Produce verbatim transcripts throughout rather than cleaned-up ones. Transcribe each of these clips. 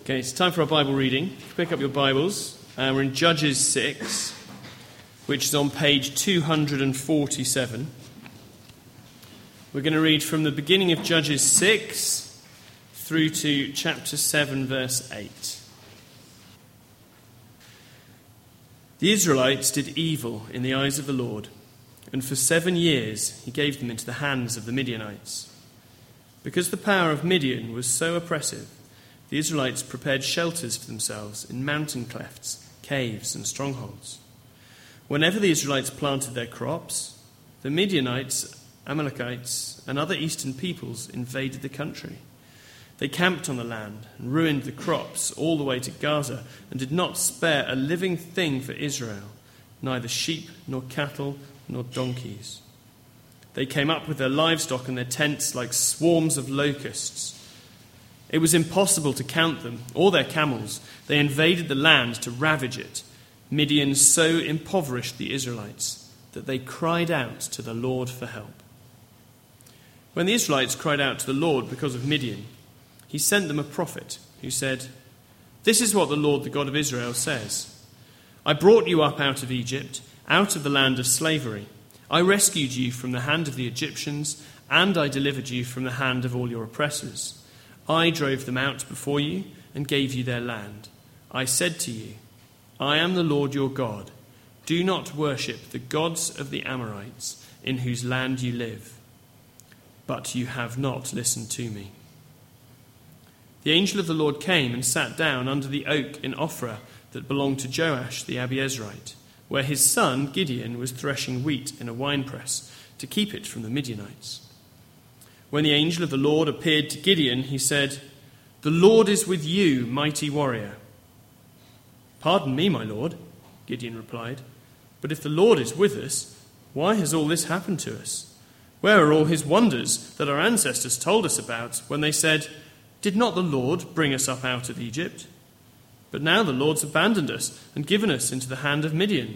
Okay, it's time for our Bible reading. Pick up your Bibles. Uh, we're in Judges six, which is on page two hundred forty-seven. We're going to read from the beginning of Judges six through to chapter seven, verse eight. The Israelites did evil in the eyes of the Lord, and for seven years he gave them into the hands of the Midianites. Because the power of Midian was so oppressive, the Israelites prepared shelters for themselves in mountain clefts, caves, and strongholds. Whenever the Israelites planted their crops, the Midianites, Amalekites, and other eastern peoples invaded the country. They camped on the land and ruined the crops all the way to Gaza and did not spare a living thing for Israel, neither sheep nor cattle nor donkeys. They came up with their livestock and their tents like swarms of locusts. It was impossible to count them or their camels. They invaded the land to ravage it. Midian so impoverished the Israelites that they cried out to the Lord for help. When the Israelites cried out to the Lord because of Midian, he sent them a prophet who said, "This is what the Lord, the God of Israel, says. I brought you up out of Egypt, out of the land of slavery. I rescued you from the hand of the Egyptians, and I delivered you from the hand of all your oppressors. I drove them out before you and gave you their land. I said to you, I am the Lord your God. Do not worship the gods of the Amorites in whose land you live. But you have not listened to me." The angel of the Lord came and sat down under the oak in Ophrah that belonged to Joash the Abiezrite, where his son Gideon was threshing wheat in a winepress to keep it from the Midianites. When the angel of the Lord appeared to Gideon, he said, "The Lord is with you, mighty warrior." "Pardon me, my lord," Gideon replied, "but if the Lord is with us, why has all this happened to us? Where are all his wonders that our ancestors told us about when they said, 'Did not the Lord bring us up out of Egypt?' But now the Lord's abandoned us and given us into the hand of Midian."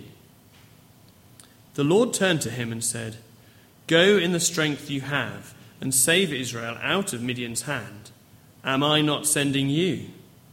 The Lord turned to him and said, "Go in the strength you have and save Israel out of Midian's hand. Am I not sending you?"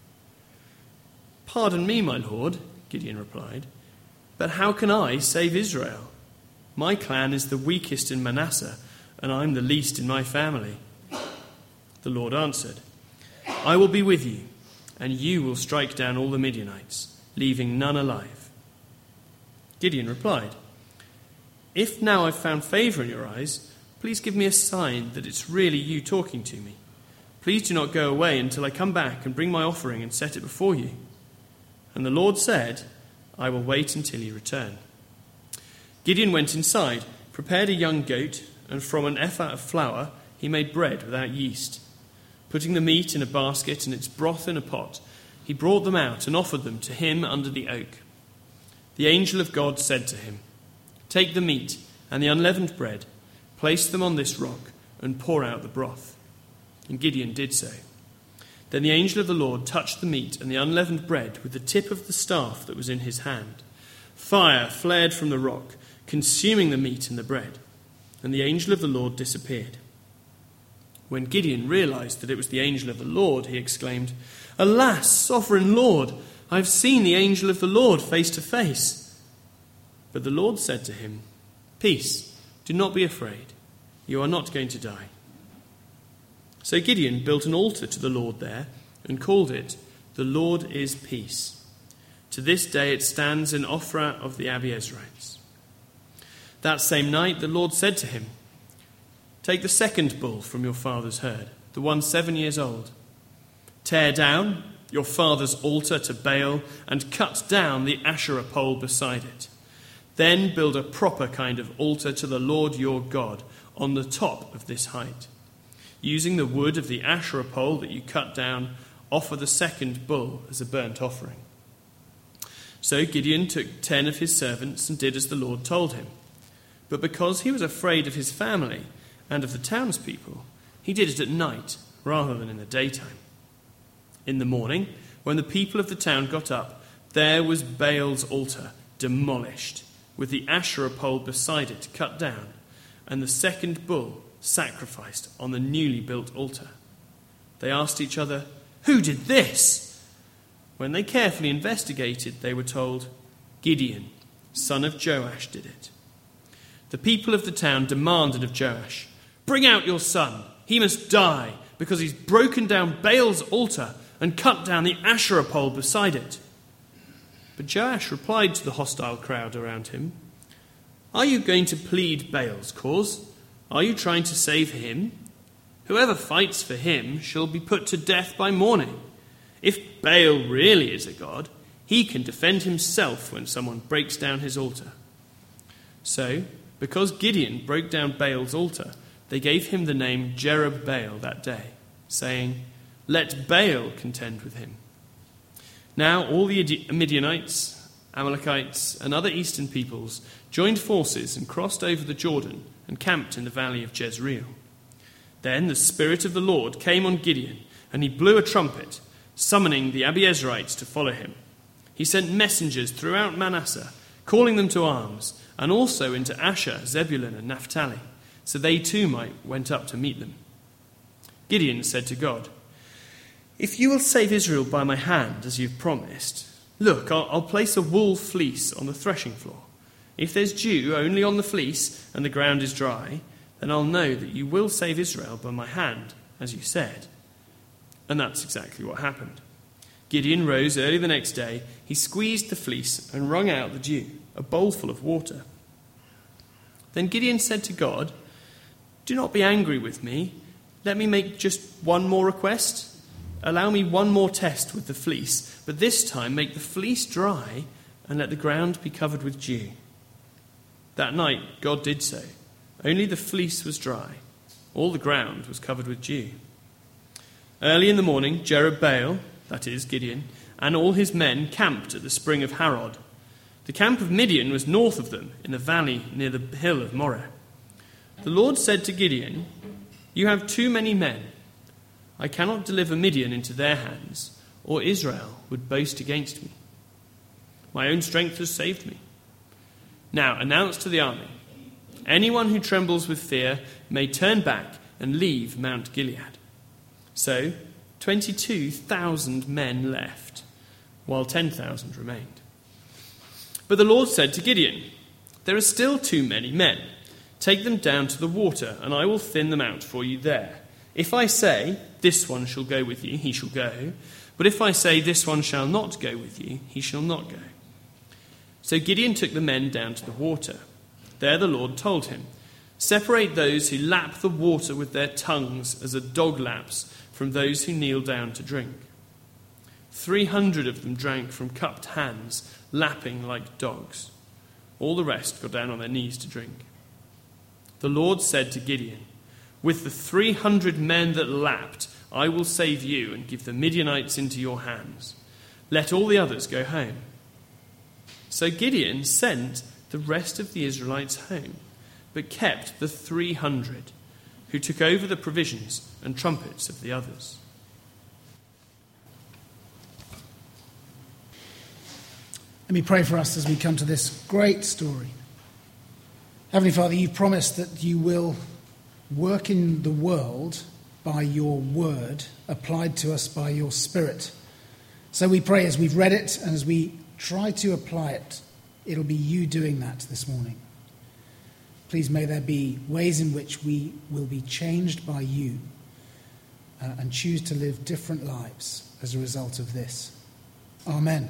"Pardon me, my lord," Gideon replied, "but how can I save Israel? My clan is the weakest in Manasseh, and I'm the least in my family." The Lord answered, "I will be with you, and you will strike down all the Midianites, leaving none alive." Gideon replied, "If now I've found favor in your eyes, please give me a sign that it's really you talking to me. Please do not go away until I come back and bring my offering and set it before you." And the Lord said, "I will wait until you return." Gideon went inside, prepared a young goat, and from an ephah of flour he made bread without yeast. Putting the meat in a basket and its broth in a pot, he brought them out and offered them to him under the oak. The angel of God said to him, "Take the meat and the unleavened bread, place them on this rock, and pour out the broth." And Gideon did so. Then the angel of the Lord touched the meat and the unleavened bread with the tip of the staff that was in his hand. Fire flared from the rock, consuming the meat and the bread, and the angel of the Lord disappeared. When Gideon realized that it was the angel of the Lord, he exclaimed, "Alas, sovereign Lord, I have seen the angel of the Lord face to face." But the Lord said to him, "Peace, do not be afraid. You are not going to die." So Gideon built an altar to the Lord there and called it, "The Lord is Peace." To this day it stands in Ophrah of the Abiezrites. That same night the Lord said to him, "Take the second bull from your father's herd, the one seven years old. Tear down your father's altar to Baal and cut down the Asherah pole beside it. Then build a proper kind of altar to the Lord your God on the top of this height. Using the wood of the Asherah pole that you cut down, offer the second bull as a burnt offering." So Gideon took ten of his servants and did as the Lord told him. But because he was afraid of his family and of the townspeople, he did it at night rather than in the daytime. In the morning, when the people of the town got up, there was Baal's altar demolished, with the Asherah pole beside it cut down, and the second bull sacrificed on the newly built altar. They asked each other, "Who did this?" When they carefully investigated, they were told, Gideon, son of Joash, did it. The people of the town demanded of Joash, bring out your son. He must die because he's broken down Baal's altar and cut down the Asherah pole beside it. But Joash replied to the hostile crowd around him, are you going to plead Baal's cause? Are you trying to save him? Whoever fights for him shall be put to death by morning. If Baal really is a god, he can defend himself when someone breaks down his altar. So, because Gideon broke down Baal's altar, they gave him the name Jerubbaal that day, saying, let Baal contend with him. Now all the Midianites, Amalekites, and other eastern peoples joined forces and crossed over the Jordan and camped in the valley of Jezreel. Then the Spirit of the Lord came on Gideon, and he blew a trumpet, summoning the Abiezrites to follow him. He sent messengers throughout Manasseh, calling them to arms, and also into Asher, Zebulun, and Naphtali, so they too might went up to meet them. Gideon said to God, if you will save Israel by my hand, as you've promised, look, I'll, I'll place a wool fleece on the threshing floor. If there's dew only on the fleece and the ground is dry, then I'll know that you will save Israel by my hand, as you said. And that's exactly what happened. Gideon rose early the next day. He squeezed the fleece and wrung out the dew, a bowlful of water. Then Gideon said to God, do not be angry with me. Let me make just one more request. Allow me one more test with the fleece, but this time make the fleece dry and let the ground be covered with dew. That night God did so. Only the fleece was dry. All the ground was covered with dew. Early in the morning, Jerubbaal, that is Gideon, and all his men camped at the spring of Harod. The camp of Midian was north of them, in the valley near the hill of Moreh. The Lord said to Gideon, you have too many men. I cannot deliver Midian into their hands, or Israel would boast against me. My own strength has saved me. Now announce to the army, anyone who trembles with fear may turn back and leave Mount Gilead. So twenty-two thousand men left, while ten thousand remained. But the Lord said to Gideon, there are still too many men. Take them down to the water, and I will thin them out for you there. If I say, this one shall go with you, he shall go. But if I say, this one shall not go with you, he shall not go. So Gideon took the men down to the water. There the Lord told him, separate those who lap the water with their tongues as a dog laps from those who kneel down to drink. Three hundred of them drank from cupped hands, lapping like dogs. All the rest got down on their knees to drink. The Lord said to Gideon, with the three hundred men that lapped, I will save you and give the Midianites into your hands. Let all the others go home. So Gideon sent the rest of the Israelites home, but kept the three hundred, who took over the provisions and trumpets of the others. Let me pray for us as we come to this great story. Heavenly Father, you've promised that you will work in the world by your word, applied to us by your Spirit. So we pray as we've read it and as we try to apply it, it'll be you doing that this morning. Please may there be ways in which we will be changed by you uh, and choose to live different lives as a result of this. Amen.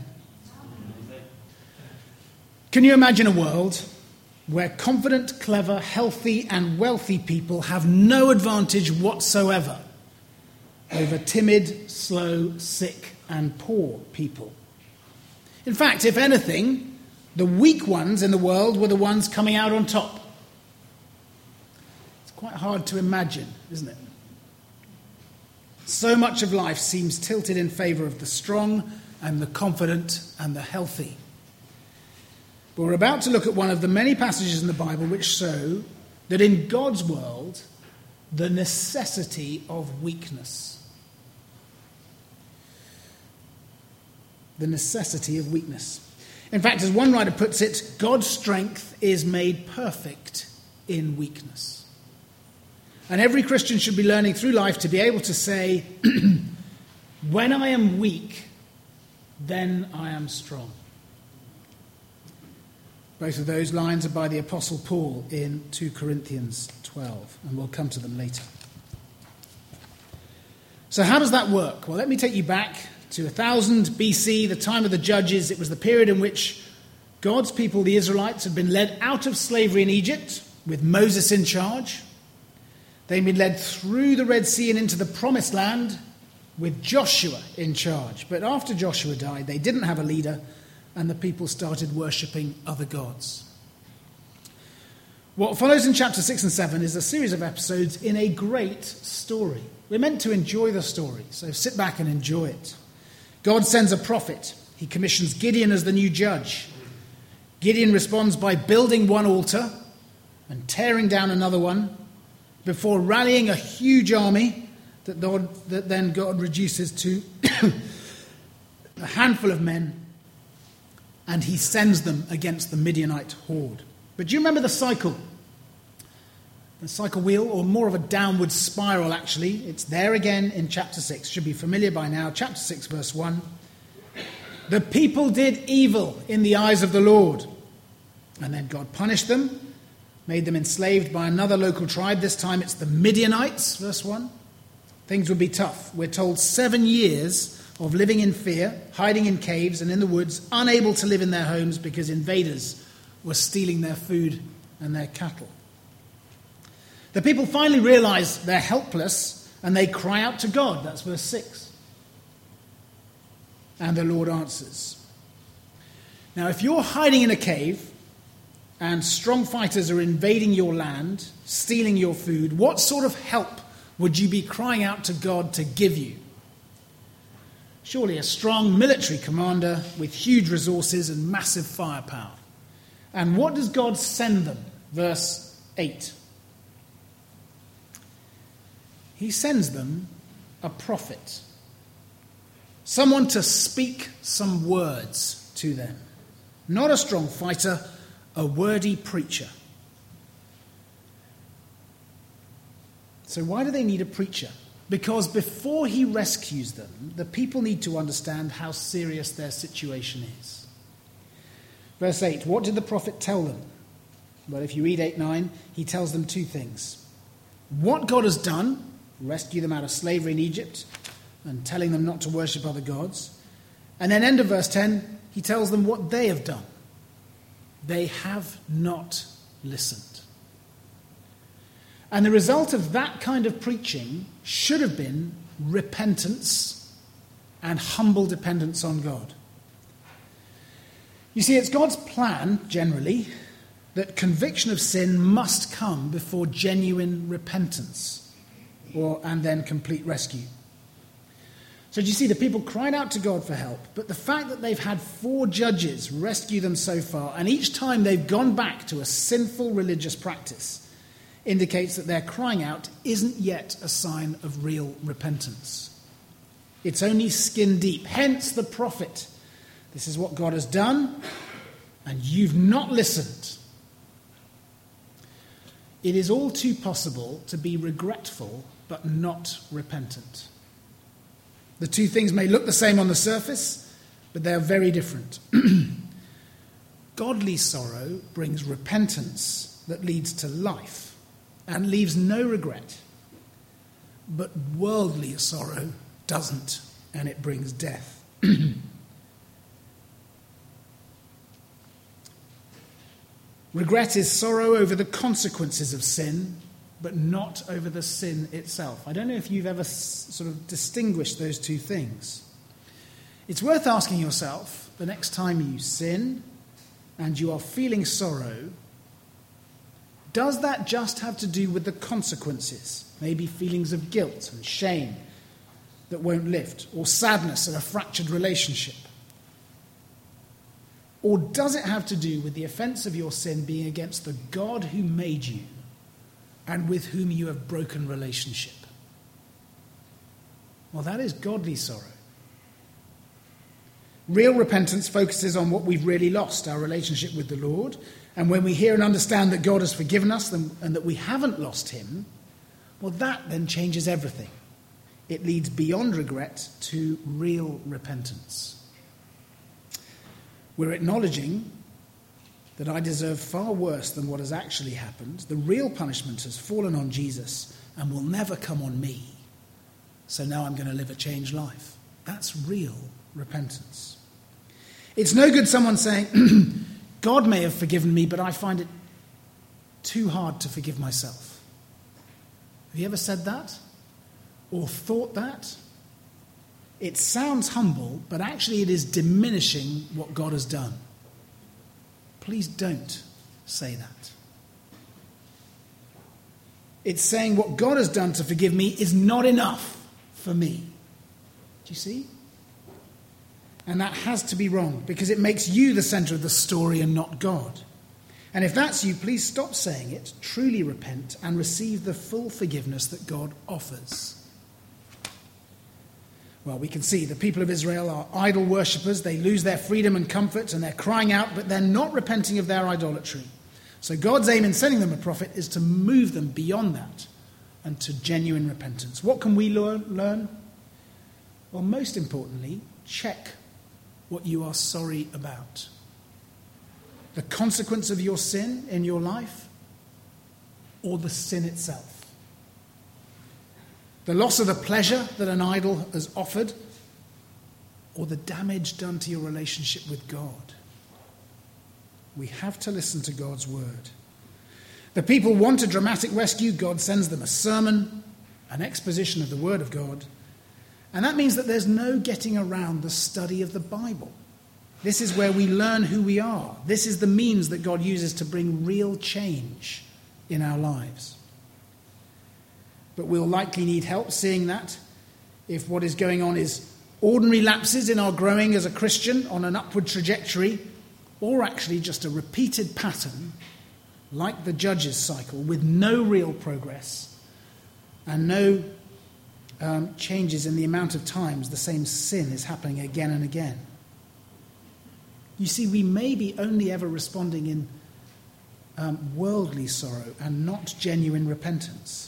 Can you imagine a world where confident, clever, healthy and wealthy people have no advantage whatsoever over timid, slow, sick and poor people? In fact, if anything, the weak ones in the world were the ones coming out on top. It's quite hard to imagine, isn't it? So much of life seems tilted in favour of the strong and the confident and the healthy. But we're about to look at one of the many passages in the Bible which show that in God's world, the necessity of weakness. The necessity of weakness. In fact, as one writer puts it, God's strength is made perfect in weakness. And every Christian should be learning through life to be able to say, when I am weak, then I am strong. Both of those lines are by the Apostle Paul in two Corinthians twelve, and we'll come to them later. So how does that work? Well, let me take you back to one thousand B C, the time of the Judges. It was the period in which God's people, the Israelites, had been led out of slavery in Egypt with Moses in charge. They'd been led through the Red Sea and into the Promised Land with Joshua in charge. But after Joshua died, they didn't have a leader, and the people started worshipping other gods. What follows in chapter six and seven is a series of episodes in a great story. We're meant to enjoy the story, so sit back and enjoy it. God sends a prophet. He commissions Gideon as the new judge. Gideon responds by building one altar and tearing down another one before rallying a huge army that, God, that then God reduces to a handful of men, and he sends them against the Midianite horde. But do you remember the cycle? The cycle wheel, or more of a downward spiral actually. It's there again in chapter six. Should be familiar by now. Chapter six, verse one. The people did evil in the eyes of the Lord. And then God punished them, made them enslaved by another local tribe. This time it's the Midianites, verse one. Things would be tough. We're told seven years of living in fear, hiding in caves and in the woods, unable to live in their homes because invaders were stealing their food and their cattle. The people finally realize they're helpless and they cry out to God. That's verse six. And the Lord answers. Now, if you're hiding in a cave and strong fighters are invading your land, stealing your food, what sort of help would you be crying out to God to give you? Surely a strong military commander with huge resources and massive firepower. And what does God send them? Verse eight. He sends them a prophet. Someone to speak some words to them. Not a strong fighter, a wordy preacher. So why do they need a preacher? Because before he rescues them, the people need to understand how serious their situation is. Verse eight, what did the prophet tell them? Well, if you read eight nine, he tells them two things. What God has done, rescue them out of slavery in Egypt, and telling them not to worship other gods. And then end of verse ten, he tells them what they have done. They have not listened. And the result of that kind of preaching should have been repentance and humble dependence on God. You see, it's God's plan, generally, that conviction of sin must come before genuine repentance, or and then complete rescue. So do you see, the people cried out to God for help, but the fact that they've had four judges rescue them so far, and each time they've gone back to a sinful religious practice, indicates that their crying out isn't yet a sign of real repentance. It's only skin deep. Hence the prophet. This is what God has done, and you've not listened. It is all too possible to be regretful but not repentant. The two things may look the same on the surface, but they are very different. Godly sorrow brings repentance that leads to life and leaves no regret. But worldly sorrow doesn't, and it brings death. Regret is sorrow over the consequences of sin, but not over the sin itself. I don't know if you've ever s- sort of distinguished those two things. It's worth asking yourself, the next time you sin and you are feeling sorrow, does that just have to do with the consequences? Maybe feelings of guilt and shame that won't lift, or sadness at a fractured relationship? Or does it have to do with the offence of your sin being against the God who made you and with whom you have broken relationship? Well, that is godly sorrow. Real repentance focuses on what we've really lost, our relationship with the Lord. And when we hear and understand that God has forgiven us and that we haven't lost him, well, that then changes everything. It leads beyond regret to real repentance. We're acknowledging that I deserve far worse than what has actually happened. The real punishment has fallen on Jesus and will never come on me. So now I'm going to live a changed life. That's real repentance. It's no good someone saying, God may have forgiven me, but I find it too hard to forgive myself. Have you ever said that? Or thought that? It sounds humble, but actually it is diminishing what God has done. Please don't say that. It's saying what God has done to forgive me is not enough for me. Do you see? And that has to be wrong, because it makes you the centre of the story and not God. And if that's you, please stop saying it, truly repent, and receive the full forgiveness that God offers. Well, we can see the people of Israel are idol worshippers. They lose their freedom and comfort, and they're crying out, but they're not repenting of their idolatry. So God's aim in sending them a prophet is to move them beyond that and to genuine repentance. What can we learn? Well, most importantly, check what you are sorry about. The consequence of your sin in your life, or the sin itself. The loss of the pleasure that an idol has offered, or the damage done to your relationship with God. We have to listen to God's word. The people want a dramatic rescue. God sends them a sermon, an exposition of the word of God. And that means that there's no getting around the study of the Bible. This is where we learn who we are. This is the means that God uses to bring real change in our lives. But we'll likely need help seeing that if what is going on is ordinary lapses in our growing as a Christian on an upward trajectory, or actually just a repeated pattern like the Judges cycle with no real progress and no um, changes in the amount of times the same sin is happening again and again. You see, we may be only ever responding in um, worldly sorrow and not genuine repentance.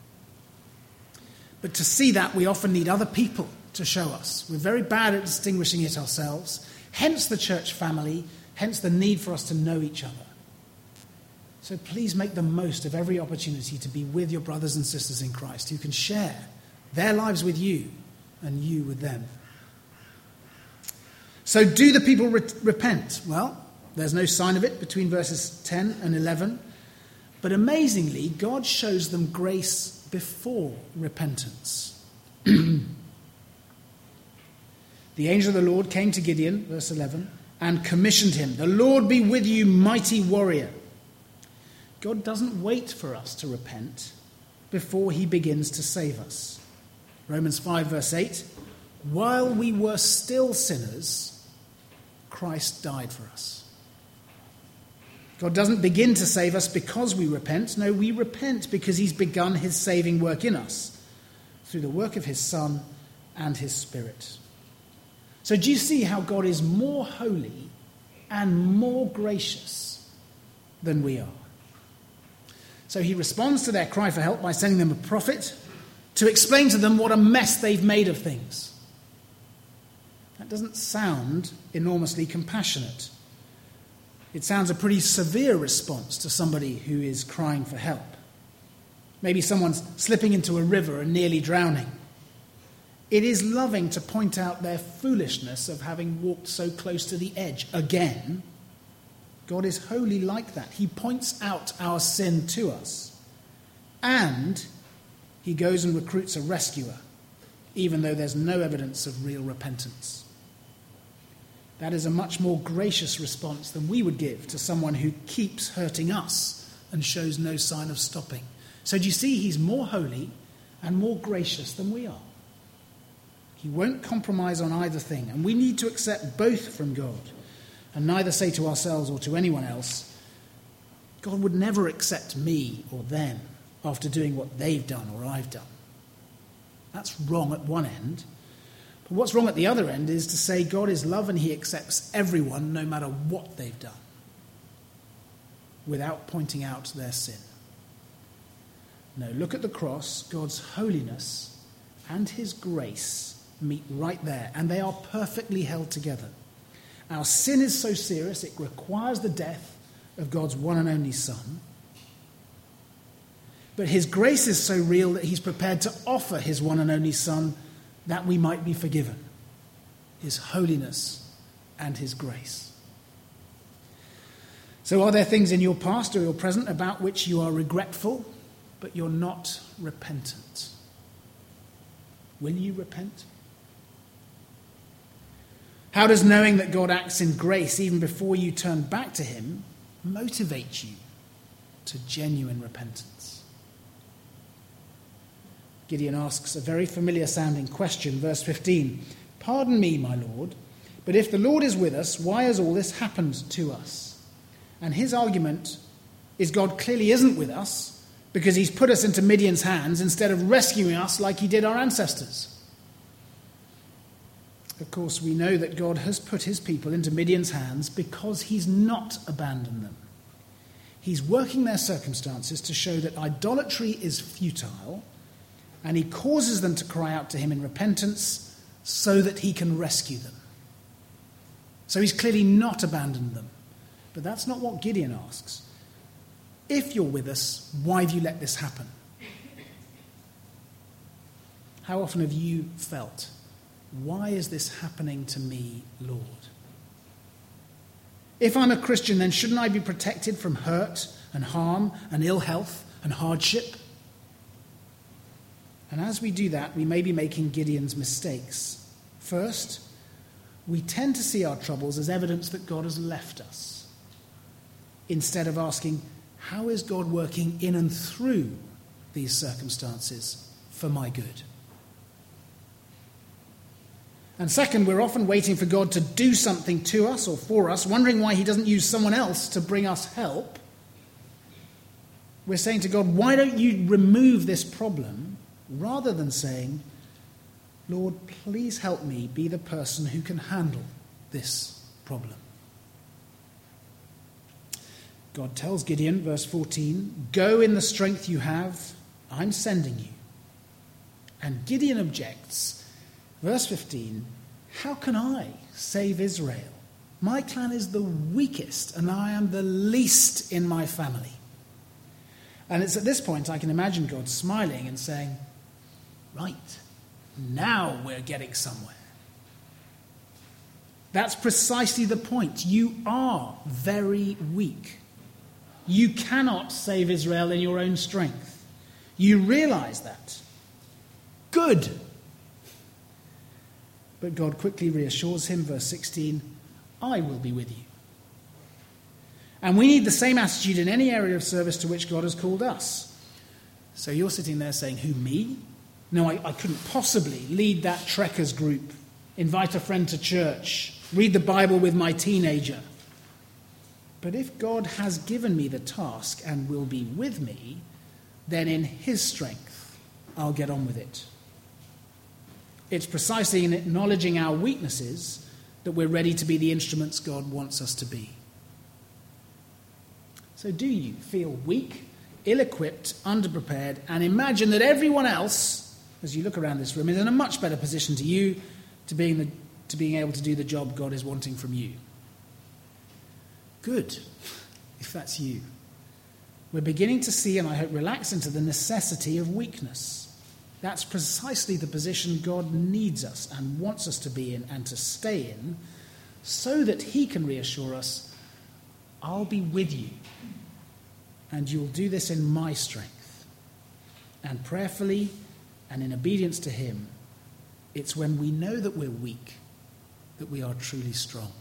But to see that, we often need other people to show us. We're very bad at distinguishing it ourselves. Hence the church family, hence the need for us to know each other. So please make the most of every opportunity to be with your brothers and sisters in Christ who can share their lives with you and you with them. So do the people re- repent? Well, there's no sign of it between verses ten and eleven. But amazingly, God shows them grace before repentance. The angel of the Lord came to Gideon, verse eleven, and commissioned him. The Lord be with you, mighty warrior. God doesn't wait for us to repent before he begins to save us. Romans five, verse eight, while we were still sinners, Christ died for us. God doesn't begin to save us because we repent. No, we repent because he's begun his saving work in us through the work of his Son and his Spirit. So do you see how God is more holy and more gracious than we are? So he responds to their cry for help by sending them a prophet to explain to them what a mess they've made of things. That doesn't sound enormously compassionate. It sounds a pretty severe response to somebody who is crying for help. Maybe someone's slipping into a river and nearly drowning. It is loving to point out their foolishness of having walked so close to the edge again. God is wholly like that. He points out our sin to us. And he goes and recruits a rescuer, even though there's no evidence of real repentance. That is a much more gracious response than we would give to someone who keeps hurting us and shows no sign of stopping. So do you see, he's more holy and more gracious than we are. He won't compromise on either thing, and we need to accept both from God and neither say to ourselves or to anyone else, God would never accept me or them after doing what they've done or I've done. That's wrong at one end. But what's wrong at the other end is to say God is love and he accepts everyone no matter what they've done, without pointing out their sin. No, look at the cross. God's holiness and his grace meet right there, and they are perfectly held together. Our sin is so serious it requires the death of God's one and only Son. But his grace is so real that he's prepared to offer his one and only Son that we might be forgiven. His holiness and his grace. So are there things in your past or your present about which you are regretful, but you're not repentant? Will you repent? How does knowing that God acts in grace even before you turn back to him motivate you to genuine repentance? Gideon asks a very familiar sounding question, verse fifteen. Pardon me, my Lord, but if the Lord is with us, why has all this happened to us? And his argument is God clearly isn't with us because he's put us into Midian's hands instead of rescuing us like he did our ancestors. Of course, we know that God has put his people into Midian's hands because he's not abandoned them. He's working their circumstances to show that idolatry is futile, and he causes them to cry out to him in repentance so that he can rescue them. So he's clearly not abandoned them. But that's not what Gideon asks. If you're with us, why have you let this happen? How often have you felt, why is this happening to me, Lord? If I'm a Christian, then shouldn't I be protected from hurt and harm and ill health and hardship? And as we do that, we may be making Gideon's mistakes. First, we tend to see our troubles as evidence that God has left us, instead of asking, how is God working in and through these circumstances for my good? And second, we're often waiting for God to do something to us or for us, wondering why he doesn't use someone else to bring us help. We're saying to God, why don't you remove this problem, rather than saying, Lord, please help me be the person who can handle this problem. God tells Gideon, verse fourteen, go in the strength you have, I'm sending you. And Gideon objects, verse fifteen, how can I save Israel? My clan is the weakest and I am the least in my family. And it's at this point I can imagine God smiling and saying, right, now we're getting somewhere. That's precisely the point. You are very weak. You cannot save Israel in your own strength. You realize that. Good. But God quickly reassures him, verse sixteen, I will be with you. And we need the same attitude in any area of service to which God has called us. So you're sitting there saying, who, me? No, I, I couldn't possibly lead that trekkers group, invite a friend to church, read the Bible with my teenager. But if God has given me the task and will be with me, then in his strength I'll get on with it. It's precisely in acknowledging our weaknesses that we're ready to be the instruments God wants us to be. So do you feel weak, ill-equipped, underprepared, and imagine that everyone else, as you look around this room, is in a much better position to you to being, the, to being able to do the job God is wanting from you? Good, if that's you. We're beginning to see, and I hope relax into, the necessity of weakness. That's precisely the position God needs us and wants us to be in and to stay in, so that he can reassure us, I'll be with you, and you'll do this in my strength. And prayerfully and in obedience to him, it's when we know that we're weak that we are truly strong.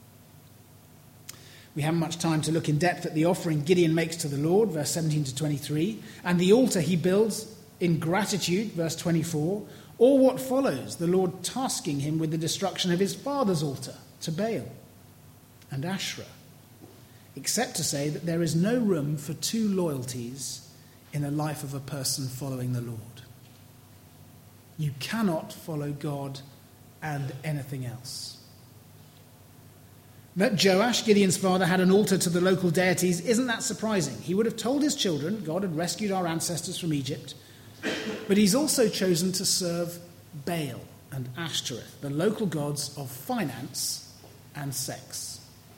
We haven't much time to look in depth at the offering Gideon makes to the Lord, verse seventeen to twenty-three, and the altar he builds in gratitude, verse twenty-four, or what follows, the Lord tasking him with the destruction of his father's altar to Baal and Asherah, except to say that there is no room for two loyalties in the life of a person following the Lord. You cannot follow God and anything else. That Joash, Gideon's father, had an altar to the local deities, isn't that surprising? He would have told his children God had rescued our ancestors from Egypt, but he's also chosen to serve Baal and Ashtoreth, the local gods of finance and sex.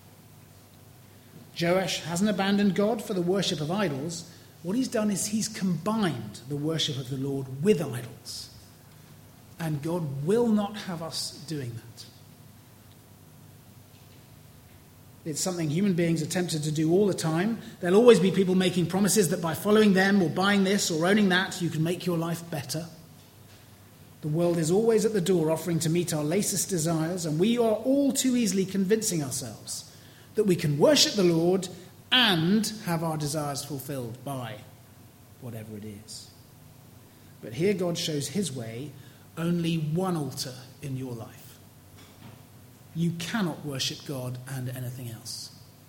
Joash hasn't abandoned God for the worship of idols. What he's done is he's combined the worship of the Lord with idols. And God will not have us doing that. It's something human beings are tempted to do all the time. There'll always be people making promises that by following them or buying this or owning that, you can make your life better. The world is always at the door offering to meet our latest desires, and we are all too easily convincing ourselves that we can worship the Lord and have our desires fulfilled by whatever it is. But here God shows his way, only one altar in your life. You cannot worship God and anything else.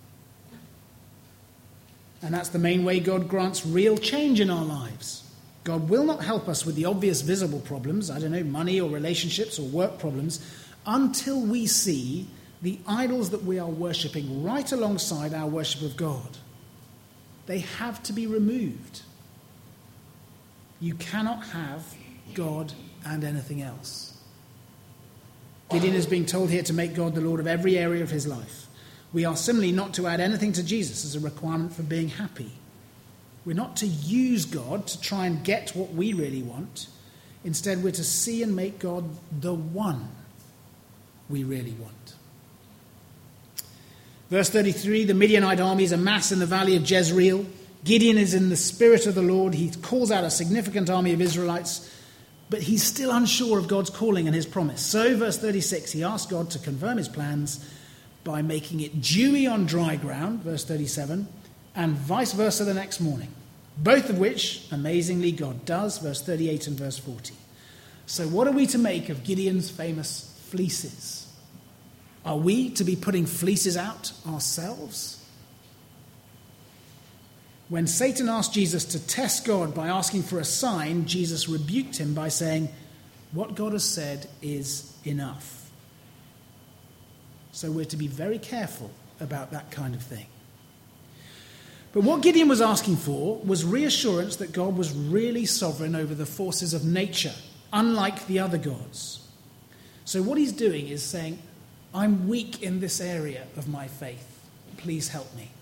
And that's the main way God grants real change in our lives. God will not help us with the obvious visible problems, I don't know, money or relationships or work problems, until we see the idols that we are worshipping right alongside our worship of God. They have to be removed. You cannot have God and anything else. Gideon is being told here to make God the Lord of every area of his life. We are similarly not to add anything to Jesus as a requirement for being happy. We're not to use God to try and get what we really want. Instead, we're to see and make God the one we really want. Verse thirty-three, the Midianite armies amass in the valley of Jezreel. Gideon is in the spirit of the Lord. He calls out a significant army of Israelites, but he's still unsure of God's calling and his promise. So, verse thirty-six, he asks God to confirm his plans by making it dewy on dry ground, verse thirty-seven, and vice versa the next morning. Both of which, amazingly, God does, verse thirty-eight and verse forty. So what are we to make of Gideon's famous fleeces? Are we to be putting fleeces out ourselves? When Satan asked Jesus to test God by asking for a sign, Jesus rebuked him by saying, what God has said is enough. So we're to be very careful about that kind of thing. But what Gideon was asking for was reassurance that God was really sovereign over the forces of nature, unlike the other gods. So what he's doing is saying, I'm weak in this area of my faith. Please help me.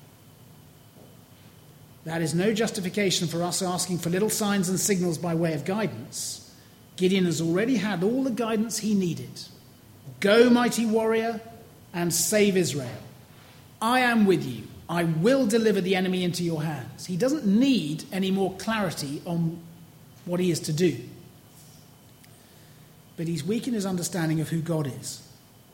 That is no justification for us asking for little signs and signals by way of guidance. Gideon has already had all the guidance he needed. Go, mighty warrior, and save Israel. I am with you. I will deliver the enemy into your hands. He doesn't need any more clarity on what he is to do. But he's weak in his understanding of who God is.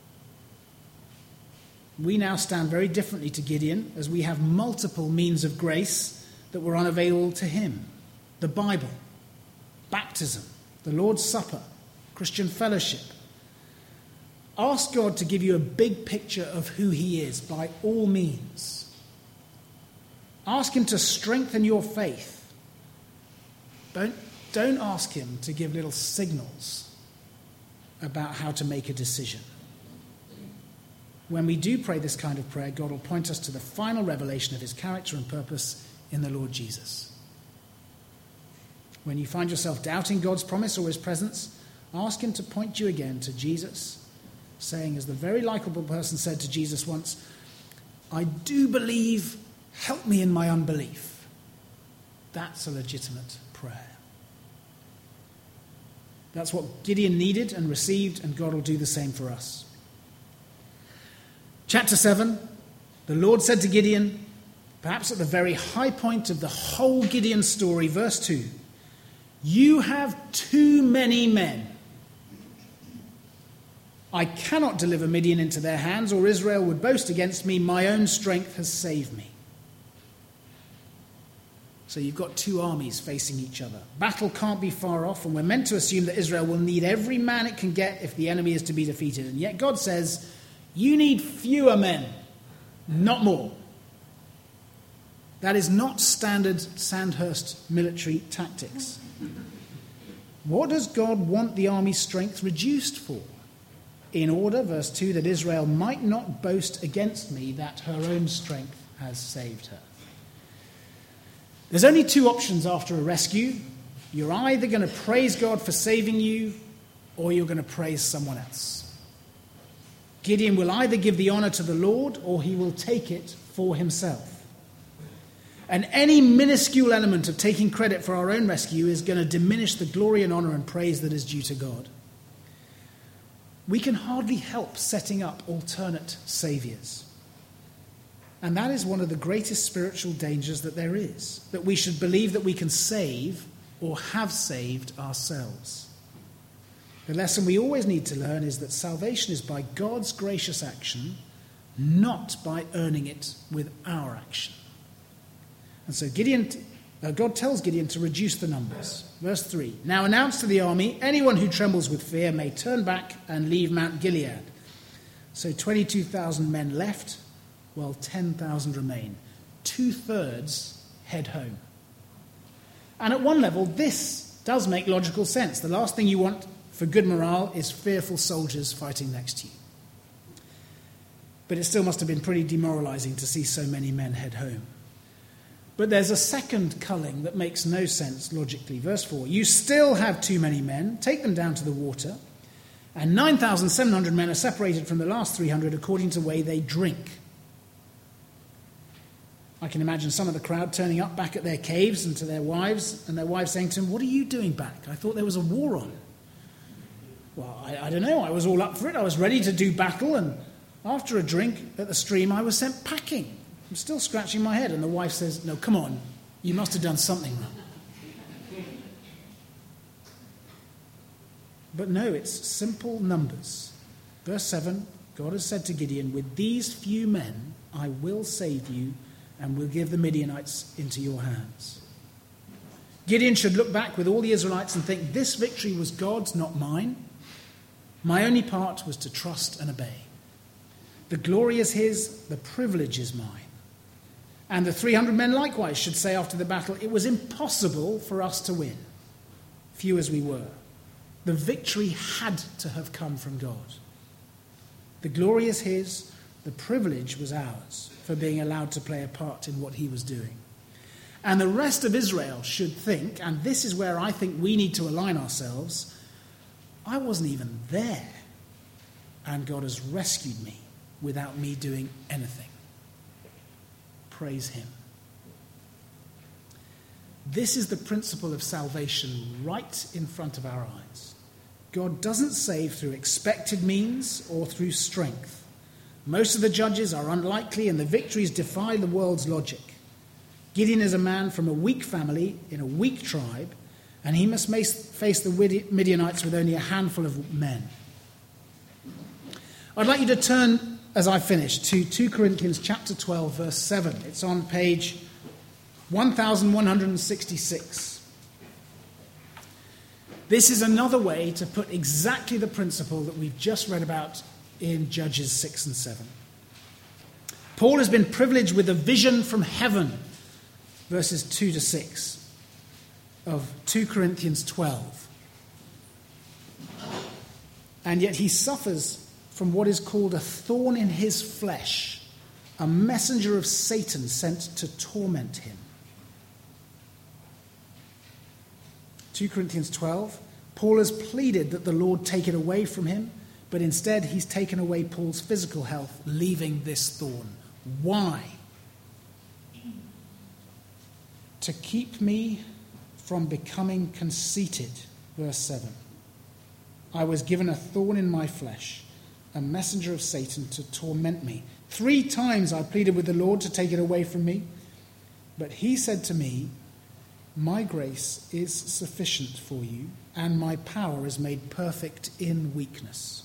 We now stand very differently to Gideon, as we have multiple means of grace that were unavailable to him. The Bible, baptism, the Lord's Supper, Christian fellowship. Ask God to give you a big picture of who he is by all means. Ask him to strengthen your faith. Don't, don't ask him to give little signals about how to make a decision. When we do pray this kind of prayer, God will point us to the final revelation of his character and purpose in the Lord Jesus. When you find yourself doubting God's promise or his presence, ask him to point you again to Jesus, saying, as the very likable person said to Jesus once, I do believe, help me in my unbelief. That's a legitimate prayer. That's what Gideon needed and received, and God will do the same for us. Chapter seven, the Lord said to Gideon, perhaps at the very high point of the whole Gideon story, verse two, you have too many men. I cannot deliver Midian into their hands, or Israel would boast against me. My own strength has saved me. So you've got two armies facing each other. Battle can't be far off, and we're meant to assume that Israel will need every man it can get if the enemy is to be defeated. And yet God says, you need fewer men, not more. That is not standard Sandhurst military tactics. What does God want the army's strength reduced for? In order, verse two, that Israel might not boast against me that her own strength has saved her. There's only two options after a rescue. You're either going to praise God for saving you, or you're going to praise someone else. Gideon will either give the honor to the Lord or he will take it for himself. And any minuscule element of taking credit for our own rescue is going to diminish the glory and honor and praise that is due to God. We can hardly help setting up alternate saviors. And that is one of the greatest spiritual dangers that there is, that we should believe that we can save or have saved ourselves. The lesson we always need to learn is that salvation is by God's gracious action, not by earning it with our action. And so Gideon, uh, God tells Gideon to reduce the numbers. Verse three, now announce to the army, anyone who trembles with fear may turn back and leave Mount Gilead. So twenty-two thousand men left, while ten thousand remain. Two-thirds head home. And at one level, this does make logical sense. The last thing you want for good morale is fearful soldiers fighting next to you. But it still must have been pretty demoralizing to see so many men head home. But there's a second culling that makes no sense logically. Verse four, you still have too many men. Take them down to the water. And nine thousand seven hundred men are separated from the last three hundred according to the way they drink. I can imagine some of the crowd turning up back at their caves and to their wives, and their wives saying to them, what are you doing back? I thought there was a war on. Well, I, I don't know. I was all up for it. I was ready to do battle, and after a drink at the stream, I was sent packing. I'm still scratching my head, and the wife says, no, come on, you must have done something wrong. But no, it's simple numbers. Verse seven, God has said to Gideon, with these few men I will save you and will give the Midianites into your hands. Gideon should look back with all the Israelites and think, this victory was God's, not mine. My only part was to trust and obey. The glory is his, the privilege is mine. And the three hundred men likewise should say after the battle, it was impossible for us to win, few as we were. The victory had to have come from God. The glory is his, the privilege was ours for being allowed to play a part in what he was doing. And the rest of Israel should think, and this is where I think we need to align ourselves, I wasn't even there, and God has rescued me without me doing anything. Praise him. This is the principle of salvation right in front of our eyes. God doesn't save through expected means or through strength. Most of the judges are unlikely, and the victories defy the world's logic. Gideon is a man from a weak family in a weak tribe, and he must face the Midianites with only a handful of men. I'd like you to turn, as I finish, to Second Corinthians chapter twelve, verse seven. It's on page one thousand one hundred sixty-six. This is another way to put exactly the principle that we've just read about in Judges six and seven. Paul has been privileged with a vision from heaven, verses two to six of Second Corinthians twelve. And yet he suffers from what is called a thorn in his flesh, a messenger of Satan sent to torment him. Second Corinthians twelve, Paul has pleaded that the Lord take it away from him, but instead he's taken away Paul's physical health, leaving this thorn. Why? To keep me from becoming conceited, verse seven. I was given a thorn in my flesh, a messenger of Satan to torment me. Three times I pleaded with the Lord to take it away from me, but he said to me, my grace is sufficient for you, and my power is made perfect in weakness.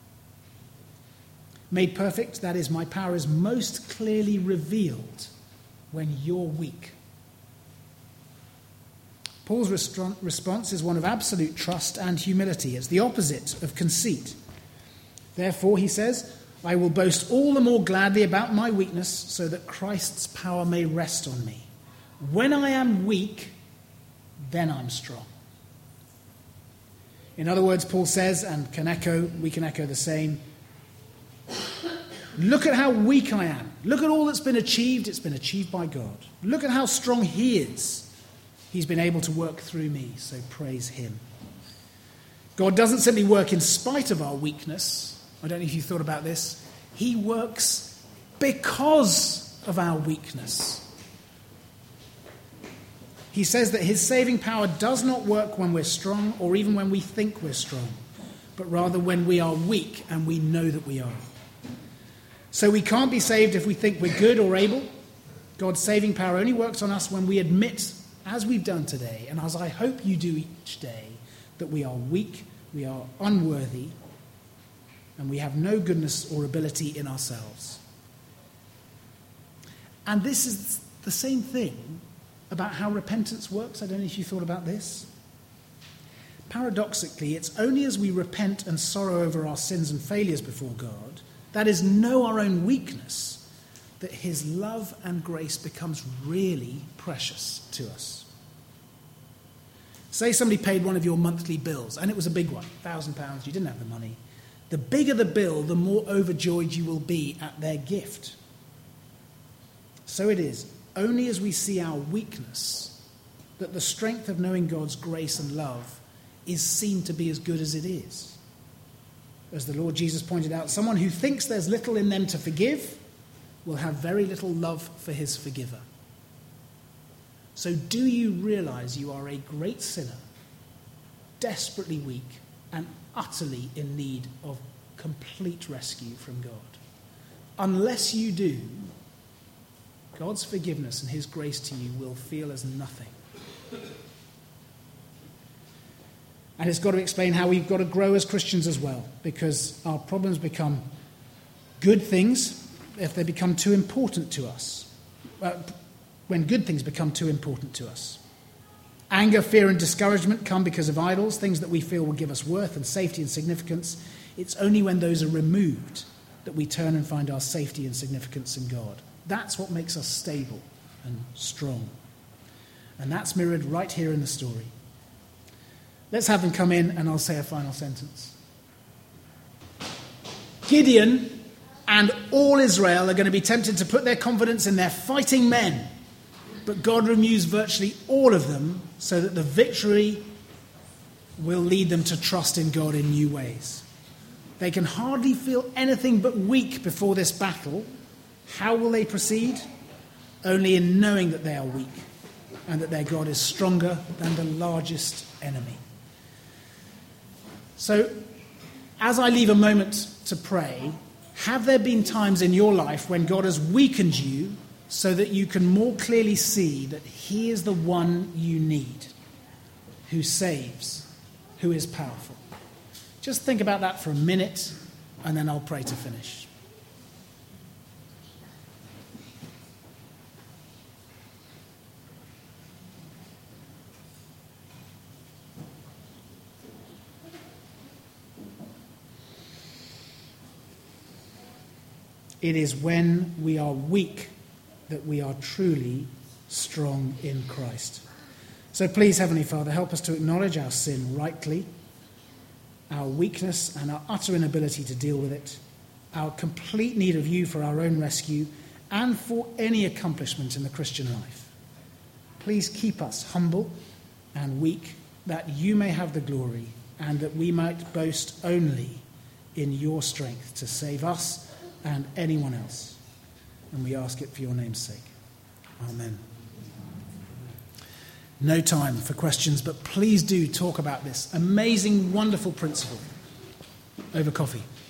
Made perfect, that is, my power is most clearly revealed when you're weak. Paul's response is one of absolute trust and humility. It's the opposite of conceit. Therefore, he says, I will boast all the more gladly about my weakness so that Christ's power may rest on me. When I am weak, then I'm strong. In other words, Paul says, and can echo, we can echo the same, look at how weak I am. Look at all that's been achieved. It's been achieved by God. Look at how strong he is. He's been able to work through me, so praise him. God doesn't simply work in spite of our weakness. I don't know if you thought about this. He works because of our weakness. He says that his saving power does not work when we're strong or even when we think we're strong, but rather when we are weak and we know that we are. So we can't be saved if we think we're good or able. God's saving power only works on us when we admit, as we've done today, and as I hope you do each day, that we are weak, we are unworthy, and we have no goodness or ability in ourselves. And this is the same thing about how repentance works. I don't know if you thought about this. Paradoxically, it's only as we repent and sorrow over our sins and failures before God, that is, know our own weakness, that his love and grace becomes really precious to us. Say somebody paid one of your monthly bills, and it was a big one, one thousand pounds, you didn't have the money. The bigger the bill, the more overjoyed you will be at their gift. So it is, only as we see our weakness, that the strength of knowing God's grace and love is seen to be as good as it is. As the Lord Jesus pointed out, someone who thinks there's little in them to forgive will have very little love for his forgiver. So do you realize you are a great sinner, desperately weak, and utterly in need of complete rescue from God? Unless you do, God's forgiveness and his grace to you will feel as nothing. And it's got to explain how we've got to grow as Christians as well, because our problems become good things if they become too important to us. Uh, when good things become too important to us. Anger, fear, and discouragement come because of idols, things that we feel will give us worth and safety and significance. It's only when those are removed that we turn and find our safety and significance in God. That's what makes us stable and strong. And that's mirrored right here in the story. Let's have them come in and I'll say a final sentence. Gideon and all Israel are going to be tempted to put their confidence in their fighting men, but God removes virtually all of them so that the victory will lead them to trust in God in new ways. They can hardly feel anything but weak before this battle. How will they proceed? Only in knowing that they are weak and that their God is stronger than the largest enemy. So, as I leave a moment to pray, have there been times in your life when God has weakened you so that you can more clearly see that he is the one you need, who saves, who is powerful? Just think about that for a minute, and then I'll pray to finish. It is when we are weak that we are truly strong in Christ. So please, Heavenly Father, help us to acknowledge our sin rightly, our weakness and our utter inability to deal with it, our complete need of you for our own rescue and for any accomplishment in the Christian life. Please keep us humble and weak, that you may have the glory and that we might boast only in your strength to save us and anyone else. And we ask it for your name's sake. Amen. No time for questions, but please do talk about this amazing, wonderful principle over coffee.